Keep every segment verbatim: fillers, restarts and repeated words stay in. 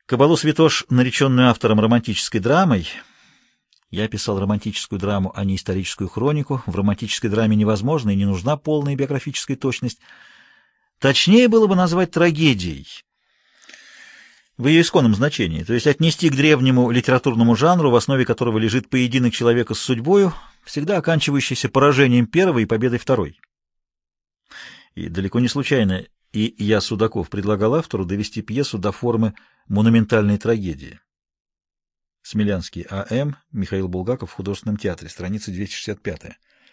Кабалу Святош, нареченную автором романтической драмой, я писал романтическую драму, а не историческую хронику, в романтической драме невозможна и не нужна полная биографическая точность, точнее было бы назвать трагедией в ее исконном значении, то есть отнести к древнему литературному жанру, в основе которого лежит поединок человека с судьбою, всегда оканчивающийся поражением первой и победой второй. И далеко не случайно и я, Судаков, предлагал автору довести пьесу до формы монументальной трагедии. Смелянский А М. Михаил Булгаков в Художественном театре, страница двести шестьдесят пять.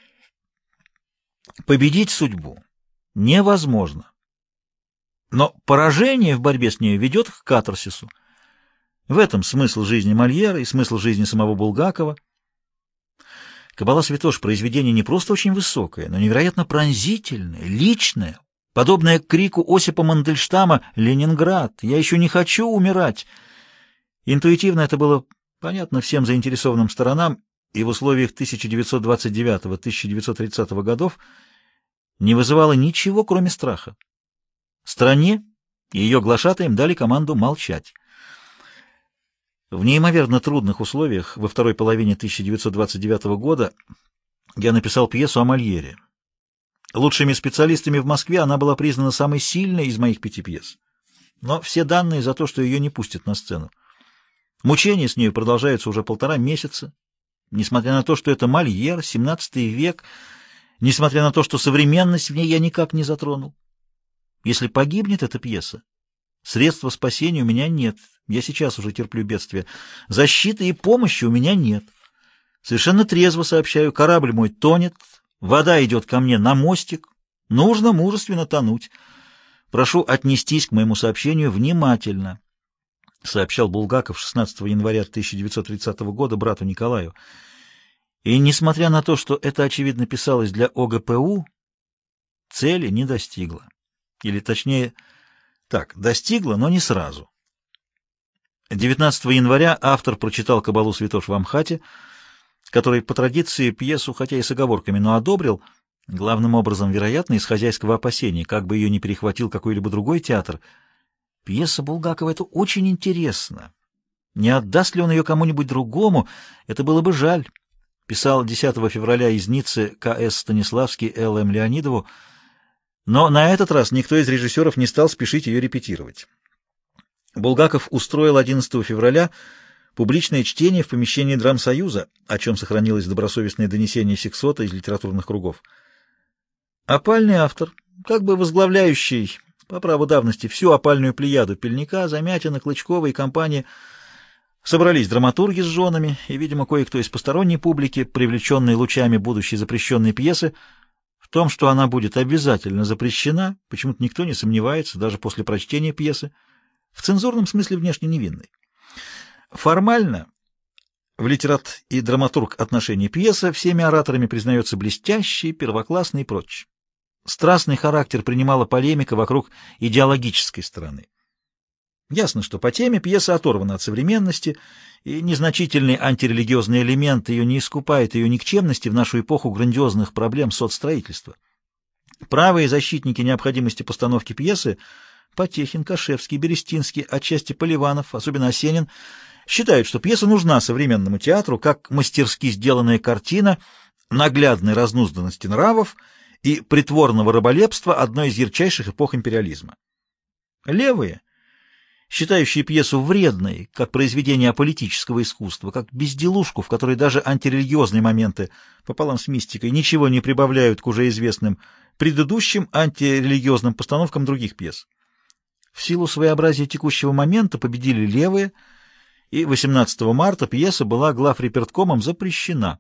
Победить судьбу невозможно. Но поражение в борьбе с нею ведет к катарсису. В этом смысл жизни Мольера и смысл жизни самого Булгакова. «Кабала Святош» — произведение не просто очень высокое, но невероятно пронзительное, личное, подобное крику Осипа Мандельштама «Ленинград! Я еще не хочу умирать!». Интуитивно это было понятно всем заинтересованным сторонам, и в условиях тысяча девятьсот двадцать девятого — тысяча девятьсот тридцатого годов не вызывало ничего, кроме страха. Стране и ее глашатаям дали команду молчать. В неимоверно трудных условиях во второй половине тысяча девятьсот двадцать девятого года я написал пьесу о Мольере. Лучшими специалистами в Москве она была признана самой сильной из моих пяти пьес. Но все данные за то, что ее не пустят на сцену. Мучения с нею продолжаются уже полтора месяца, несмотря на то, что это Мольер, семнадцатый век, несмотря на то, что современность в ней я никак не затронул. Если погибнет эта пьеса, средства спасения у меня нет. Я сейчас уже терплю бедствие. Защиты и помощи у меня нет. Совершенно трезво сообщаю, корабль мой тонет, вода идет ко мне на мостик. Нужно мужественно тонуть. Прошу отнестись к моему сообщению внимательно, сообщал Булгаков шестнадцатого января тысяча девятьсот тридцатого года брату Николаю. И несмотря на то, что это, очевидно, писалось для О Г П У, цели не достигла. Или, точнее, так, достигла, но не сразу. девятнадцатого января автор прочитал «Кабалу Святош» в Амхате, который по традиции пьесу, хотя и с оговорками, но одобрил, главным образом, вероятно, из хозяйского опасения, как бы ее не перехватил какой-либо другой театр. Пьеса Булгакова — это очень интересно. Не отдаст ли он ее кому-нибудь другому, это было бы жаль. Писал десятого февраля из Ниццы К С Станиславский Л М Леонидову, но на этот раз никто из режиссеров не стал спешить ее репетировать. Булгаков устроил одиннадцатого февраля публичное чтение в помещении Драмсоюза, о чем сохранилось добросовестное донесение Сиксота из литературных кругов. Опальный автор, как бы возглавляющий по праву давности всю опальную плеяду Пельника, Замятина, Клычкова и компании, собрались драматурги с женами и, видимо, кое-кто из посторонней публики, привлеченный лучами будущей запрещенной пьесы. В том, что она будет обязательно запрещена, почему-то никто не сомневается, даже после прочтения пьесы, в цензурном смысле внешне невинной. Формально в литерат и драматург отношении пьесы всеми ораторами признается блестящей, первоклассной и прочее. Страстный характер принимала полемика вокруг идеологической стороны. Ясно, что по теме пьеса оторвана от современности, и незначительный антирелигиозный элемент ее не искупает ее никчемности в нашу эпоху грандиозных проблем соцстроительства. Правые защитники необходимости постановки пьесы Потехин, Кашевский, Берестинский, отчасти Поливанов, особенно Осенин, считают, что пьеса нужна современному театру как мастерски сделанная картина наглядной разнузданности нравов и притворного раболепства одной из ярчайших эпох империализма. Левые, считающие пьесу вредной, как произведение аполитического искусства, как безделушку, в которой даже антирелигиозные моменты пополам с мистикой ничего не прибавляют к уже известным предыдущим антирелигиозным постановкам других пьес. В силу своеобразия текущего момента победили левые, и восемнадцатого марта пьеса была главреперткомом запрещена.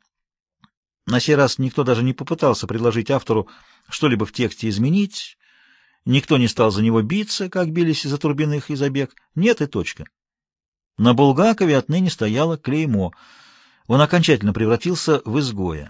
На сей раз никто даже не попытался предложить автору что-либо в тексте изменить, никто не стал за него биться, как бились из-за Турбиных и Забег. Нет и точка. На Булгакове отныне стояло клеймо. Он окончательно превратился в изгоя.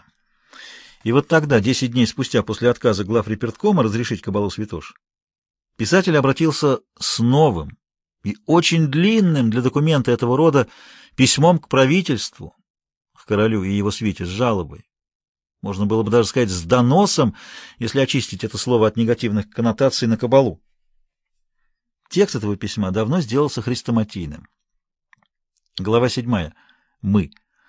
И вот тогда, десять дней спустя после отказа главреперткома разрешить «Кабалу Святош», писатель обратился с новым и очень длинным для документа этого рода письмом к правительству, к королю и его свите с жалобой. Можно было бы даже сказать с доносом, если очистить это слово от негативных коннотаций на кабалу. Текст этого письма давно сделался хрестоматийным. Глава седьмая. Мы.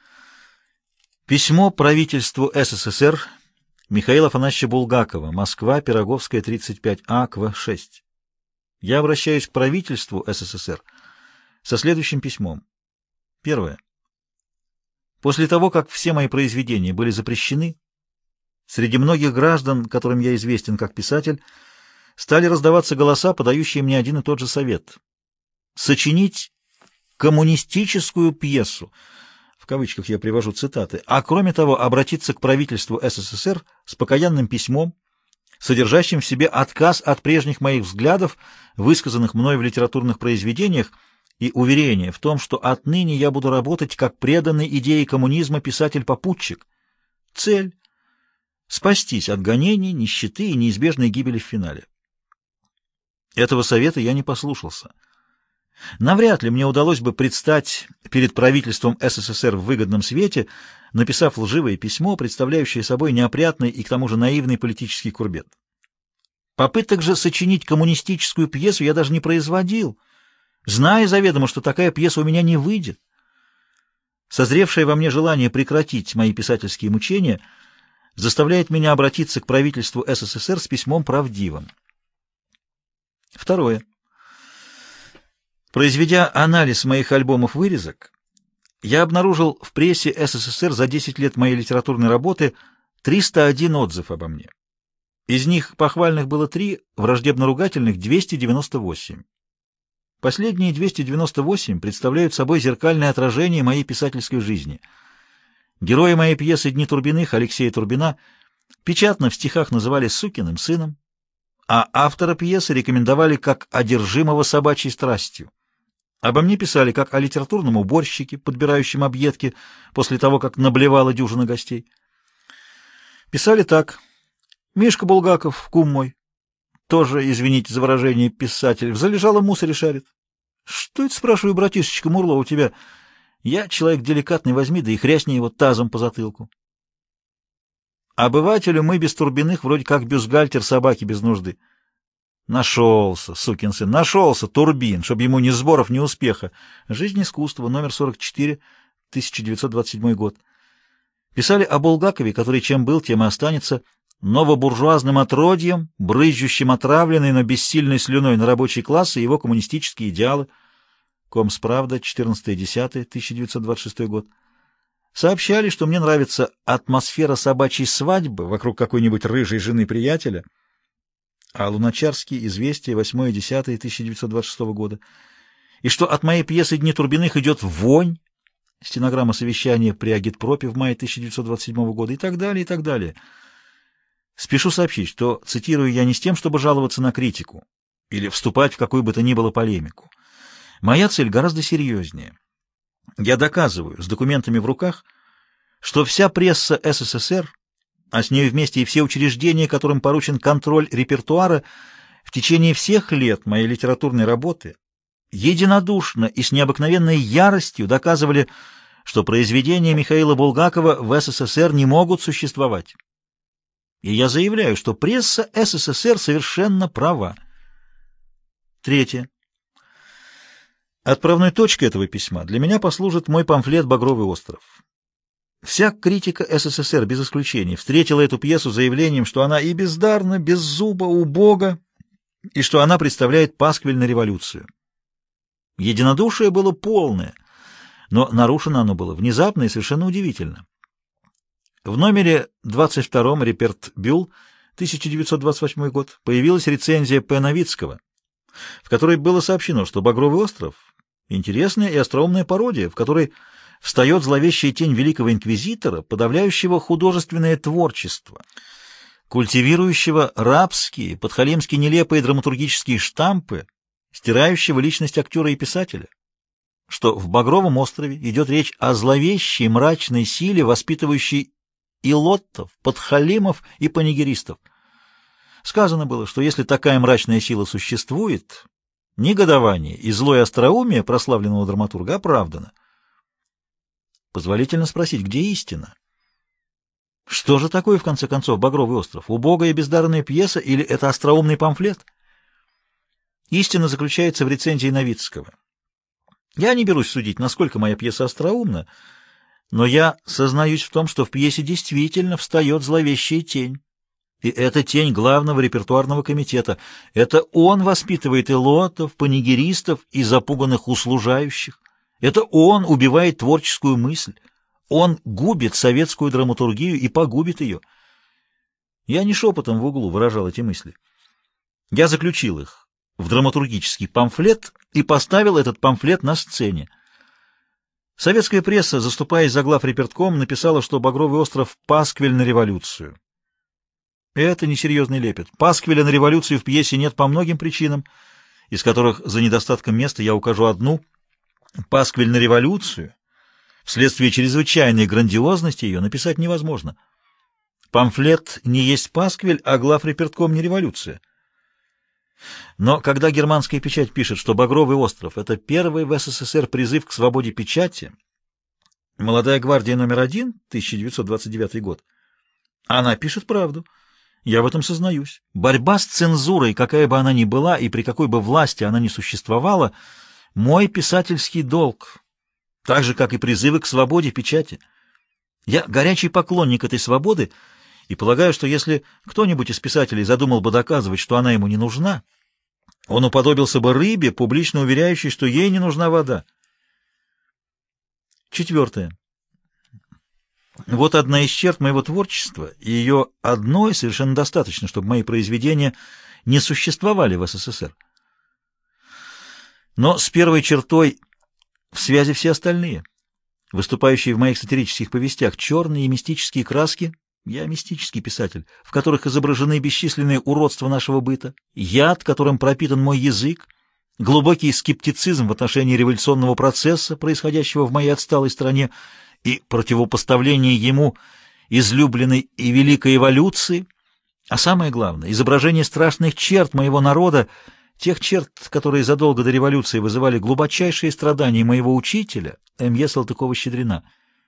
Письмо правительству СССР Михаила Афанасьевича Булгакова. Москва, Пироговская, тридцать пять А, Кв шесть. Я обращаюсь к правительству СССР со следующим письмом. Первое. После того, как все мои произведения были запрещены, среди многих граждан, которым я известен как писатель, стали раздаваться голоса, подающие мне один и тот же совет — сочинить коммунистическую пьесу, в кавычках я привожу цитаты, а кроме того обратиться к правительству СССР с покаянным письмом, содержащим в себе отказ от прежних моих взглядов, высказанных мной в литературных произведениях, и уверение в том, что отныне я буду работать как преданный идее коммунизма писатель-попутчик. Цель — спастись от гонений, нищеты и неизбежной гибели в финале. Этого совета я не послушался. Навряд ли мне удалось бы предстать перед правительством СССР в выгодном свете, написав лживое письмо, представляющее собой неопрятный и к тому же наивный политический курбет. Попыток же сочинить коммунистическую пьесу я даже не производил, зная заведомо, что такая пьеса у меня не выйдет. Созревшее во мне желание прекратить мои писательские мучения заставляет меня обратиться к правительству СССР с письмом правдивым. Второе. Произведя анализ моих альбомов-вырезок, я обнаружил в прессе СССР за десять лет моей литературной работы триста один отзыв обо мне. Из них похвальных было три, враждебно-ругательных — двести девяносто восемь. Последние двести девяносто восемь представляют собой зеркальное отражение моей писательской жизни. Герои моей пьесы «Дни Турбиных» Алексея Турбина печатно в стихах называли «сукиным сыном», а автора пьесы рекомендовали как одержимого собачьей страстью. Обо мне писали как о литературном уборщике, подбирающем объедки после того, как наблевала дюжина гостей. Писали так: «Мишка Булгаков, кум мой, тоже, извините за выражение, писатель, в залежалом мусоре шарит». «Что это, спрашиваю, братишечка Мурло, у тебя?» «Я человек деликатный, возьми, да и хрясни его тазом по затылку». «Обывателю мы без Турбиных вроде как бюстгальтер собаки без нужды». Нашелся, сукин сын, нашелся Турбин, чтобы ему ни сборов, ни успеха. «Жизнь искусства», номер сорок четыре, тысяча девятьсот двадцать седьмой год. Писали о Булгакове, который чем был, тем и останется, новобуржуазным отродьем, брызжущим отравленной, но бессильной слюной на рабочий класс и его коммунистические идеалы. Комсправда, четырнадцатое десятое тысяча девятьсот двадцать шестой год. Сообщали, что мне нравится атмосфера собачьей свадьбы вокруг какой-нибудь рыжей жены приятеля, а Луначарский, «Известия», восьмое десятое тысяча девятьсот двадцать шестого года, и что от моей пьесы «Дни Турбиных» идет вонь, стенограмма совещания при Агитпропе в мае тысяча девятьсот двадцать седьмого года, и так далее, и так далее. Спешу сообщить, что цитирую я не с тем, чтобы жаловаться на критику или вступать в какую бы то ни было полемику. Моя цель гораздо серьезнее. Я доказываю с документами в руках, что вся пресса СССР, а с ней вместе и все учреждения, которым поручен контроль репертуара, в течение всех лет моей литературной работы единодушно и с необыкновенной яростью доказывали, что произведения Михаила Булгакова в СССР не могут существовать. И я заявляю, что пресса СССР совершенно права. Третье. Отправной точкой этого письма для меня послужит мой памфлет «Багровый остров». Вся критика СССР, без исключения, встретила эту пьесу заявлением, что она и бездарна, беззуба, убога, и что она представляет пасквиль на революцию. Единодушие было полное, но нарушено оно было внезапно и совершенно удивительно. В номере двадцать втором «Реперт Бюлл», тысяча девятьсот двадцать восьмой год, появилась рецензия П. Новицкого, в которой было сообщено, что «Багровый остров» — интересная и остроумная пародия, в которой встает зловещая тень великого инквизитора, подавляющего художественное творчество, культивирующего рабские, подхалимски нелепые драматургические штампы, стирающего личность актера и писателя, что в «Багровом острове» идет речь о зловещей мрачной силе, воспитывающей илоттов, подхалимов и панигеристов. Сказано было, что если такая мрачная сила существует, негодование и злое остроумие прославленного драматурга оправдано. Позволительно спросить, где истина? Что же такое, в конце концов, «Багровый остров»? Убогая бездарная пьеса или это остроумный памфлет? Истина заключается в рецензии Новицкого. Я не берусь судить, насколько моя пьеса остроумна, но я сознаюсь в том, что в пьесе действительно встает зловещая тень. И это тень главного репертуарного комитета. Это он воспитывает элотов, панигеристов и запуганных услужающих. Это он убивает творческую мысль. Он губит советскую драматургию и погубит ее. Я не шепотом в углу выражал эти мысли. Я заключил их в драматургический памфлет и поставил этот памфлет на сцене. Советская пресса, заступаясь за главрепертком, написала, что «Багровый остров» — пасквиль на революцию. Это несерьезный лепет. Пасквиля на революцию в пьесе нет по многим причинам, из которых за недостатком места я укажу одну. Пасквиль на революцию вследствие чрезвычайной грандиозности ее написать невозможно. Памфлет не есть пасквиль, а главрепертком не революция. Но когда германская печать пишет, что «Багровый остров» — это первый в СССР призыв к свободе печати, «Молодая гвардия номер один», тысяча девятьсот двадцать девятый год, она пишет правду. Я в этом сознаюсь. Борьба с цензурой, какая бы она ни была и при какой бы власти она ни существовала, мой писательский долг, так же, как и призывы к свободе печати. Я горячий поклонник этой свободы и полагаю, что если кто-нибудь из писателей задумал бы доказывать, что она ему не нужна, он уподобился бы рыбе, публично уверяющей, что ей не нужна вода. Четвертое. Вот одна из черт моего творчества, и ее одной совершенно достаточно, чтобы мои произведения не существовали в СССР. Но с первой чертой в связи все остальные, выступающие в моих сатирических повестях, черные и мистические краски, я мистический писатель, в которых изображены бесчисленные уродства нашего быта, яд, которым пропитан мой язык, глубокий скептицизм в отношении революционного процесса, происходящего в моей отсталой стране, и противопоставление ему излюбленной и великой эволюции, а самое главное — изображение страшных черт моего народа, тех черт, которые задолго до революции вызывали глубочайшие страдания моего учителя М Е Салтыкова-Щедрина.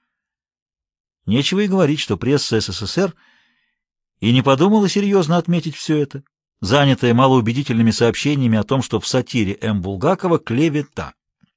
Нечего и говорить, что пресса СССР и не подумала серьезно отметить все это, занятая малоубедительными сообщениями о том, что в сатире М. Булгакова клевета.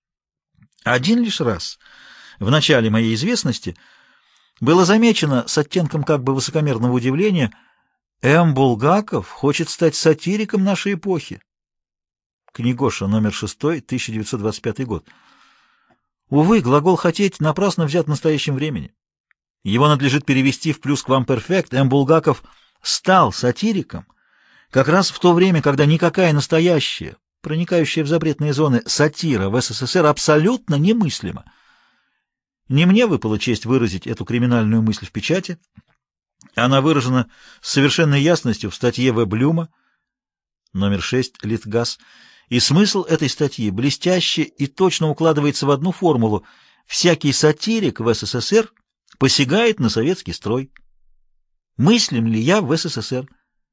Один лишь раз в начале моей известности было замечено с оттенком как бы высокомерного удивления: М. Булгаков хочет стать сатириком нашей эпохи. Книгоша, номер шестой, тысяча девятьсот двадцать пятый год. Увы, глагол «хотеть» напрасно взят в настоящем времени. Его надлежит перевести в плюсквамперфект. М. Булгаков стал сатириком как раз в то время, когда никакая настоящая, проникающая в запретные зоны сатира в СССР абсолютно немыслима. Не мне выпала честь выразить эту криминальную мысль в печати. Она выражена с совершенной ясностью в статье В. Блюма, номер шесть, Литгаз, и смысл этой статьи блестяще и точно укладывается в одну формулу: всякий сатирик в СССР посягает на советский строй. Мыслим ли я в СССР?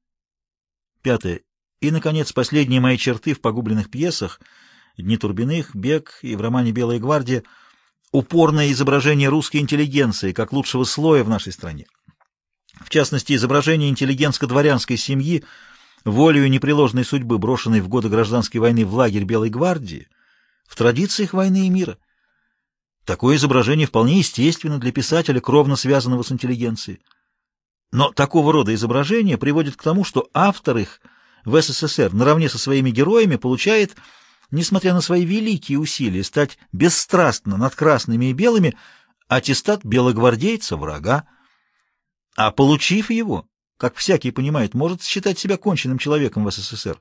Пятое. И, наконец, последние мои черты в погубленных пьесах «Дни Турбиных», «Бег» и в романе «Белая гвардия» — упорное изображение русской интеллигенции как лучшего слоя в нашей стране. В частности, изображение интеллигентско-дворянской семьи, волею непреложной судьбы, брошенной в годы гражданской войны в лагерь Белой гвардии, в традициях войны и мира. Такое изображение вполне естественно для писателя, кровно связанного с интеллигенцией. Но такого рода изображения приводит к тому, что автор их в СССР наравне со своими героями получает, несмотря на свои великие усилия стать бесстрастно над красными и белыми, аттестат белогвардейца, врага. А получив его, как всякий понимает, может считать себя конченным человеком в СССР.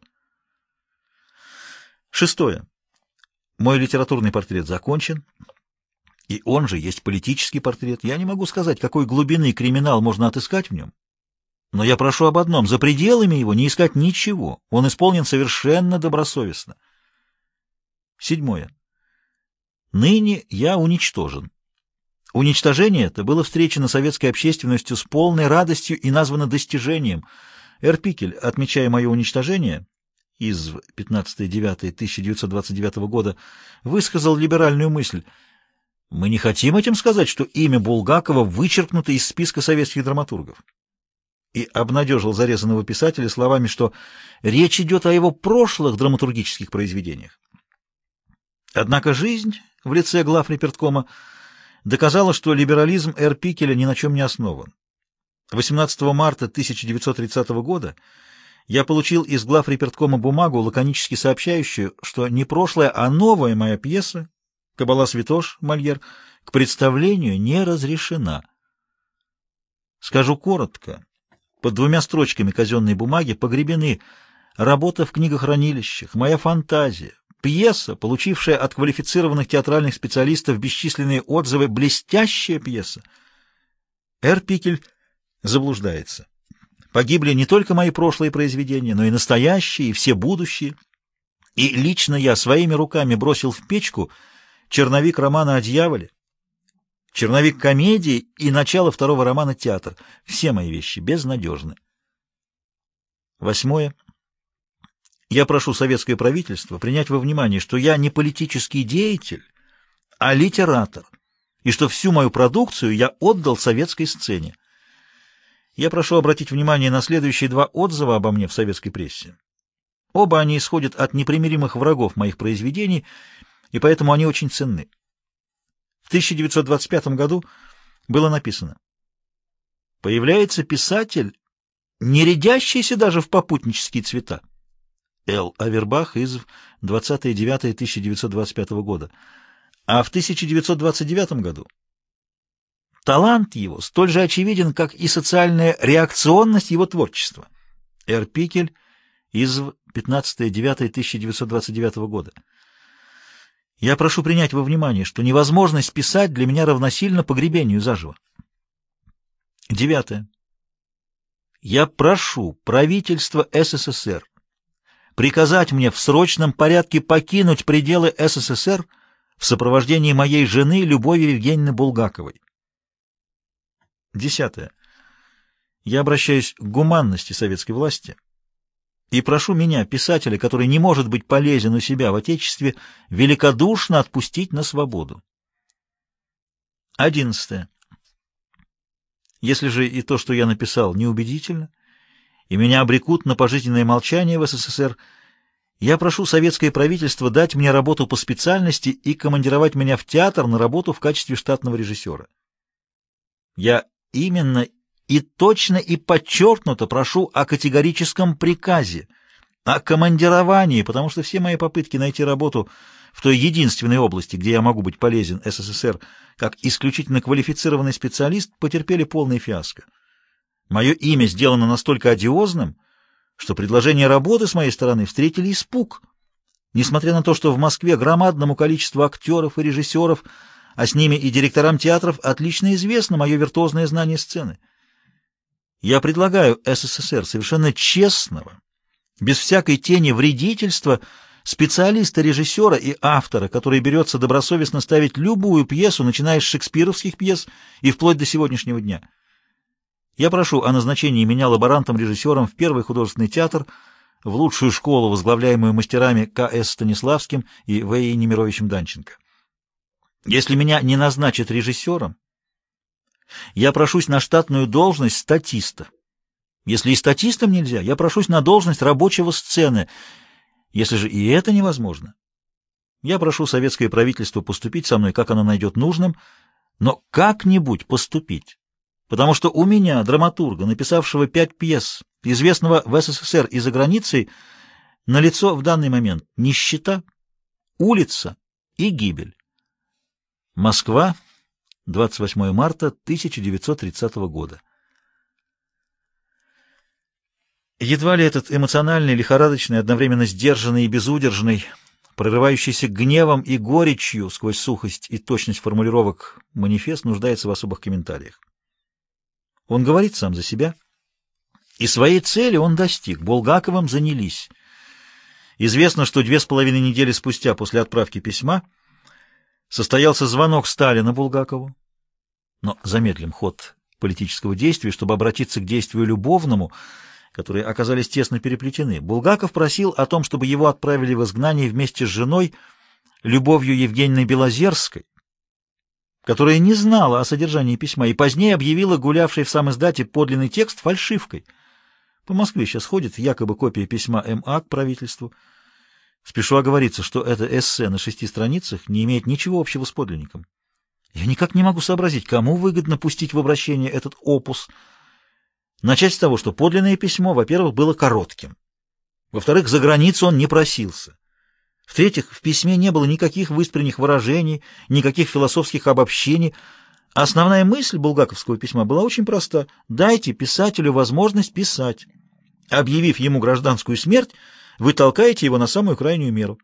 Шестое. Мой литературный портрет закончен, и он же есть политический портрет. Я не могу сказать, какой глубины криминал можно отыскать в нем, но я прошу об одном: за пределами его не искать ничего, он исполнен совершенно добросовестно. Седьмое. Ныне я уничтожен. Уничтожение это было встречено советской общественностью с полной радостью и названо достижением. Эрпикель, отмечая мое уничтожение, из пятнадцатого девятого тысяча девятьсот двадцать девятого года, высказал либеральную мысль: мы не хотим этим сказать, что имя Булгакова вычеркнуто из списка советских драматургов. И обнадежил зарезанного писателя словами, что речь идет о его прошлых драматургических произведениях. Однако жизнь в лице главреперткома доказала, что либерализм Р. Пикеля ни на чем не основан. восемнадцатого марта тысяча девятьсот тридцатого года я получил из главреперткома бумагу, лаконически сообщающую, что не прошлая, а новая моя пьеса «Кабала Святош» Мольер к представлению не разрешена. Скажу коротко. Под двумя строчками казенной бумаги погребены работа в книгохранилищах, моя фантазия, пьеса, получившая от квалифицированных театральных специалистов бесчисленные отзывы, блестящая пьеса. Р. Пикель заблуждается. Погибли не только мои прошлые произведения, но и настоящие, и все будущие. И лично я своими руками бросил в печку черновик романа о дьяволе, черновик комедии и начало второго романа «Театр». Все мои вещи безнадежны. Восьмое. Я прошу советское правительство принять во внимание, что я не политический деятель, а литератор, и что всю мою продукцию я отдал советской сцене. Я прошу обратить внимание на следующие два отзыва обо мне в советской прессе. Оба они исходят от непримиримых врагов моих произведений, и поэтому они очень ценны. В тысяча девятьсот двадцать пятом году было написано: «Появляется писатель, не рядящийся даже в попутнические цвета». Л. Авербах из двадцатое девятое тысяча девятьсот двадцать пятого года. А в тысяча девятьсот двадцать девятом году талант его столь же очевиден, как и социальная реакционность его творчества. Р. Пикель из пятнадцатое девятое тысяча девятьсот двадцать девятого года. Я прошу принять во внимание, что невозможность писать для меня равносильно погребению заживо. Девятое. Я прошу правительство С С С Р приказать мне в срочном порядке покинуть пределы С С С Р в сопровождении моей жены Любови Евгеньевны Булгаковой. Десятое. Я обращаюсь к гуманности советской власти и прошу меня, писателя, который не может быть полезен у себя в Отечестве, великодушно отпустить на свободу. Одиннадцатое. Если же и то, что я написал, неубедительно, и меня обрекут на пожизненное молчание в С С С Р, я прошу советское правительство дать мне работу по специальности и командировать меня в театр на работу в качестве штатного режиссера. Я именно и точно и подчеркнуто прошу о категорическом приказе, о командировании, потому что все мои попытки найти работу в той единственной области, где я могу быть полезен С С С Р как исключительно квалифицированный специалист, потерпели полное фиаско. Мое имя сделано настолько одиозным, что предложения работы с моей стороны встретили испуг, несмотря на то, что в Москве громадному количеству актеров и режиссеров, а с ними и директорам театров, отлично известно мое виртуозное знание сцены. Я предлагаю С С С Р совершенно честного, без всякой тени вредительства, специалиста-режиссера и автора, который берется добросовестно ставить любую пьесу, начиная с шекспировских пьес и вплоть до сегодняшнего дня. Я прошу о назначении меня лаборантом-режиссером в Первый художественный театр, в лучшую школу, возглавляемую мастерами К С Станиславским и В И Немировичем Данченко. Если меня не назначат режиссером, я прошусь на штатную должность статиста. Если и статистом нельзя, я прошусь на должность рабочего сцены. Если же и это невозможно, я прошу советское правительство поступить со мной, как оно найдет нужным, но как-нибудь поступить. Потому что у меня, драматурга, написавшего пять пьес, известного в С С С Р и за границей, налицо в данный момент нищета, улица и гибель. Москва, двадцать восьмое марта тысяча девятьсот тридцатого года. Едва ли этот эмоциональный, лихорадочный, одновременно сдержанный и безудержный, прорывающийся гневом и горечью сквозь сухость и точность формулировок манифест нуждается в особых комментариях. Он говорит сам за себя, и своей цели он достиг. Булгаковым занялись. Известно, что две с половиной недели спустя после отправки письма состоялся звонок Сталина Булгакову. Но замедлим ход политического действия, чтобы обратиться к действию любовному, которые оказались тесно переплетены. Булгаков просил о том, чтобы его отправили в изгнание вместе с женой Любовью Евгеньевной Белозерской, которая не знала о содержании письма и позднее объявила гулявший в самиздате подлинный текст фальшивкой. По Москве сейчас ходит якобы копия письма М А к правительству. Спешу оговориться, что это эссе на шести страницах не имеет ничего общего с подлинником. Я никак не могу сообразить, кому выгодно пустить в обращение этот опус. Начать с того, что подлинное письмо, во-первых, было коротким. Во-вторых, за границу он не просился. В-третьих, в письме не было никаких выспренних выражений, никаких философских обобщений. Основная мысль булгаковского письма была очень проста. Дайте писателю возможность писать. Объявив ему гражданскую смерть, вы толкаете его на самую крайнюю меру.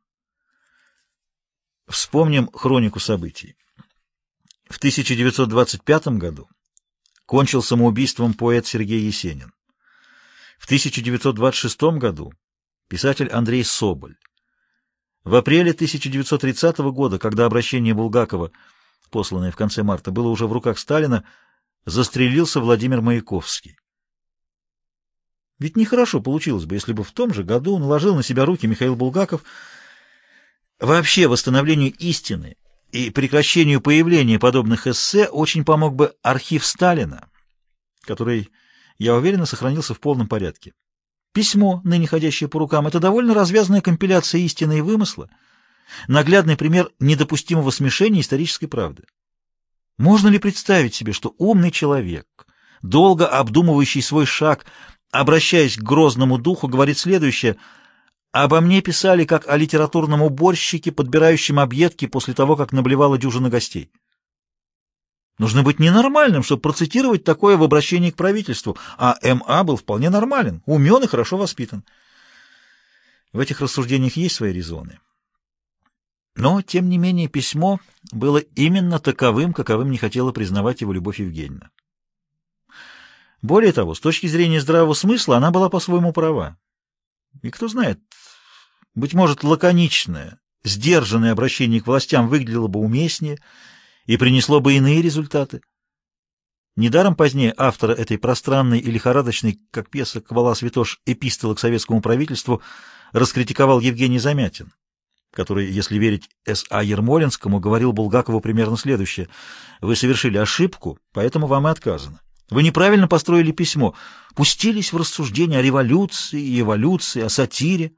Вспомним хронику событий. В тысяча девятьсот двадцать пятом году кончил самоубийством поэт Сергей Есенин. В тысяча девятьсот двадцать шестом году писатель Андрей Соболь. В апреле тысяча девятьсот тридцатого года, когда обращение Булгакова, посланное в конце марта, было уже в руках Сталина, застрелился Владимир Маяковский. Ведь нехорошо получилось бы, если бы в том же году наложил на себя руки Михаил Булгаков. Вообще восстановлению истины и прекращению появления подобных эссе очень помог бы архив Сталина, который, я уверен, сохранился в полном порядке. Письмо, ныне ходящее по рукам, это довольно развязанная компиляция истины и вымысла, наглядный пример недопустимого смешения исторической правды. Можно ли представить себе, что умный человек, долго обдумывающий свой шаг, обращаясь к грозному духу, говорит следующее: «Обо мне писали как о литературном уборщике, подбирающем объедки после того, как наблевала дюжина гостей». Нужно быть ненормальным, чтобы процитировать такое в обращении к правительству, а эм а был вполне нормален, умен и хорошо воспитан. В этих рассуждениях есть свои резоны. Но, тем не менее, письмо было именно таковым, каковым не хотела признавать его Любовь Евгеньевна. Более того, с точки зрения здравого смысла, она была по-своему права. И кто знает, быть может, лаконичное, сдержанное обращение к властям выглядело бы уместнее и принесло бы иные результаты. Недаром позднее автора этой пространной и лихорадочной, как пьеса «Кабала Святош», эпистолы к советскому правительству раскритиковал Евгений Замятин, который, если верить эс а Ермолинскому, говорил Булгакову примерно следующее: «Вы совершили ошибку, поэтому вам и отказано. Вы неправильно построили письмо, пустились в рассуждения о революции и эволюции, о сатире».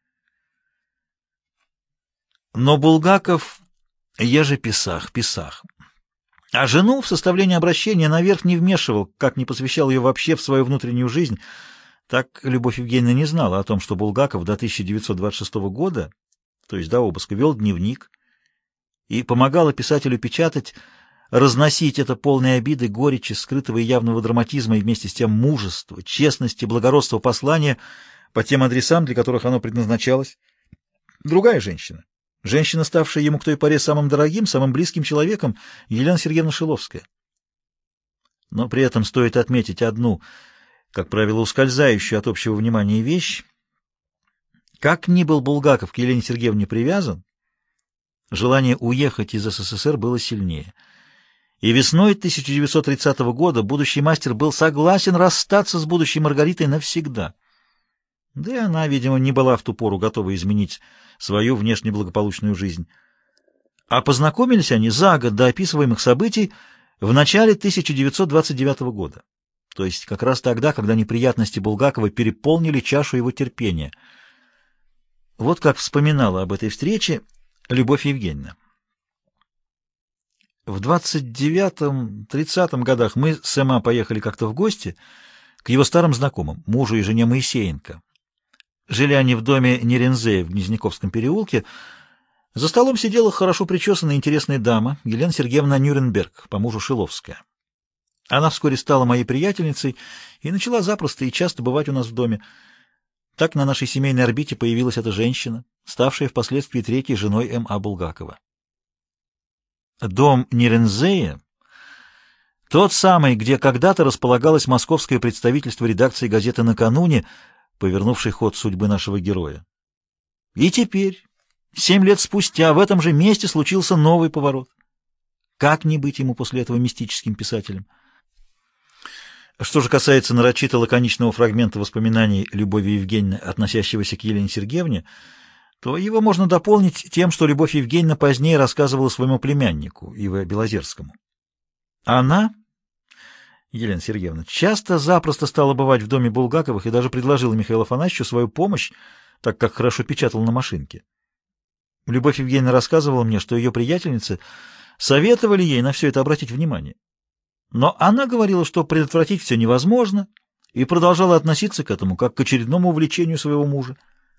Но Булгаков, еже писах, писах, а жену в составлении обращения наверх не вмешивал, как не посвящал ее вообще в свою внутреннюю жизнь. Так Любовь Евгеньевна не знала о том, что Булгаков до тысяча девятьсот двадцать шестого года, то есть до обыска, вел дневник и помогала писателю печатать, разносить это полное обиды, горечи, скрытого и явного драматизма и вместе с тем мужества, честности, благородства послания по тем адресам, для которых оно предназначалось. Другая женщина, женщина, ставшая ему к той поре самым дорогим, самым близким человеком, Елена Сергеевна Шиловская. Но при этом стоит отметить одну, как правило, ускользающую от общего внимания вещь. Как ни был Булгаков к Елене Сергеевне привязан, желание уехать из эс эс эс эр было сильнее. И весной тысяча девятьсот тридцатого года будущий мастер был согласен расстаться с будущей Маргаритой навсегда. Да и она, видимо, не была в ту пору готова изменить свою внешне благополучную жизнь. А познакомились они за год до описываемых событий в начале тысяча девятьсот двадцать девятого года, то есть как раз тогда, когда неприятности Булгакова переполнили чашу его терпения. Вот как вспоминала об этой встрече Любовь Евгеньевна. В двадцать девятом-тридцатом годах мы с эм а поехали как-то в гости к его старым знакомым, мужу и жене Моисеенко. Жили они в доме Нерензея в Гнезняковском переулке. За столом сидела хорошо причесанная интересная дама, Елена Сергеевна Нюрнберг, по мужу Шиловская. Она вскоре стала моей приятельницей и начала запросто и часто бывать у нас в доме. Так на нашей семейной орбите появилась эта женщина, ставшая впоследствии третьей женой эм а Булгакова. Дом Нерензея — тот самый, где когда-то располагалось московское представительство редакции газеты «Накануне», повернувший ход судьбы нашего героя. И теперь, семь лет спустя, в этом же месте случился новый поворот. Как не быть ему после этого мистическим писателем? Что же касается нарочито лаконичного фрагмента воспоминаний Любови Евгеньевны, относящегося к Елене Сергеевне, то его можно дополнить тем, что Любовь Евгеньевна позднее рассказывала своему племяннику, И В Белозерскому. Она, Елена Сергеевна, часто запросто стала бывать в доме Булгаковых и даже предложила Михаилу Афанасьевичу свою помощь так как хорошо печатал на машинке. Любовь Евгеньевна рассказывала мне, что ее приятельницы советовали ей на все это обратить внимание. Но она говорила, что предотвратить все невозможно, и продолжала относиться к этому как к очередному увлечению своего мужа.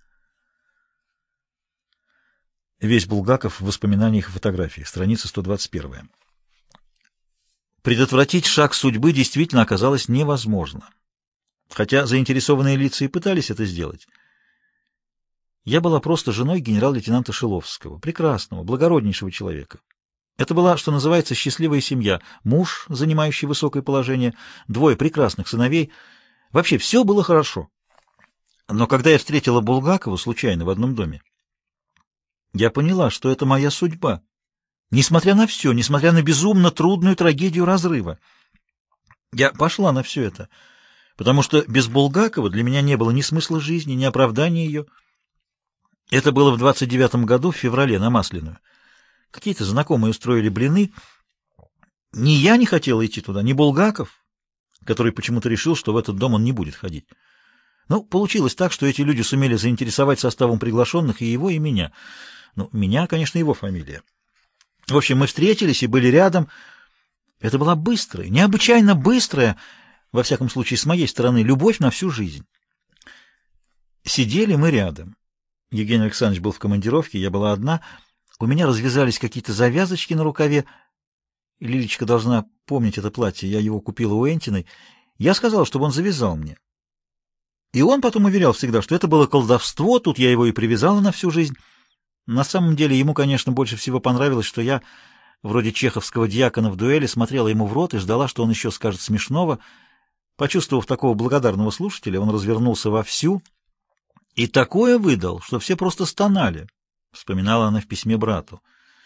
Весь Булгаков в воспоминаниях и фотографиях, страница сто двадцать первая. Предотвратить шаг судьбы действительно оказалось невозможно, хотя заинтересованные лица и пытались это сделать. Я была просто женой генерал-лейтенанта Шиловского, прекрасного, благороднейшего человека. Это была, что называется, счастливая семья, муж, занимающий высокое положение, двое прекрасных сыновей. Вообще все было хорошо. Но когда я встретила Булгакова случайно в одном доме, я поняла, что это моя судьба. Несмотря на все, несмотря на безумно трудную трагедию разрыва. Я пошла на все это, потому что без Булгакова для меня не было ни смысла жизни, ни оправдания ее. Это было в двадцать девятом году, в феврале, на Масляную. Какие-то знакомые устроили блины. Ни я не хотела идти туда, ни Булгаков, который почему-то решил, что в этот дом он не будет ходить. Ну, получилось так, что эти люди сумели заинтересовать составом приглашенных и его, и меня. Ну, меня, конечно, его фамилия. В общем, мы встретились и были рядом. Это была быстрая, необычайно быстрая, во всяком случае, с моей стороны, любовь на всю жизнь. Сидели мы рядом. Евгений Александрович был в командировке, я была одна. У меня развязались какие-то завязочки на рукаве. Лилечка должна помнить это платье, я его купила у Энтиной. Я сказала, чтобы он завязал мне. И он потом уверял всегда, что это было колдовство, тут я его и привязала на всю жизнь. На самом деле ему, конечно, больше всего понравилось, что я, вроде чеховского дьякона в дуэли, смотрела ему в рот и ждала, что он еще скажет смешного. Почувствовав такого благодарного слушателя, он развернулся вовсю и такое выдал, что все просто стонали, — вспоминала она в письме брату.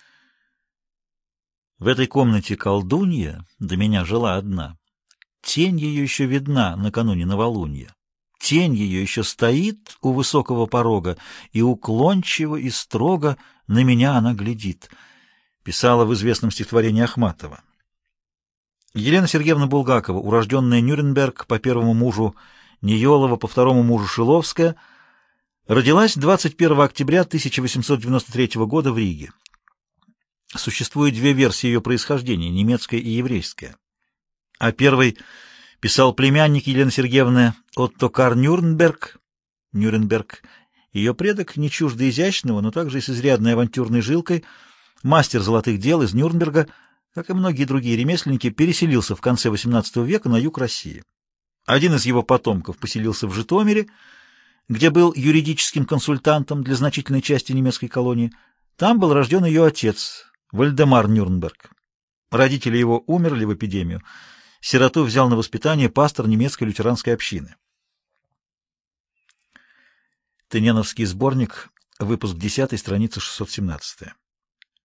В этой комнате колдунья до меня жила одна. Тень ее еще видна накануне новолуния. Тень ее еще стоит у высокого порога, и уклончиво и строго на меня она глядит, писала в известном стихотворении Ахматова. Елена Сергеевна Булгакова, урожденная Нюрнберг, по первому мужу Ниелова, по второму мужу Шиловская, родилась двадцать первого октября тысяча восемьсот девяносто третьего года в Риге. Существует две версии ее происхождения, немецкая и еврейская. О первой писал племянник Елены Сергеевны Оттокар Нюрнберг, Нюрнберг. Ее предок, не чуждо изящного, но также и с изрядной авантюрной жилкой, мастер золотых дел из Нюрнберга, как и многие другие ремесленники, переселился в конце восемнадцатого века на юг России. Один из его потомков поселился в Житомире, где был юридическим консультантом для значительной части немецкой колонии. Там был рожден ее отец, Вальдемар Нюрнберг. Родители его умерли в эпидемию. Сироту взял на воспитание пастор немецкой лютеранской общины. Тыненовский сборник, выпуск десятый, страница шестьсот семнадцатая.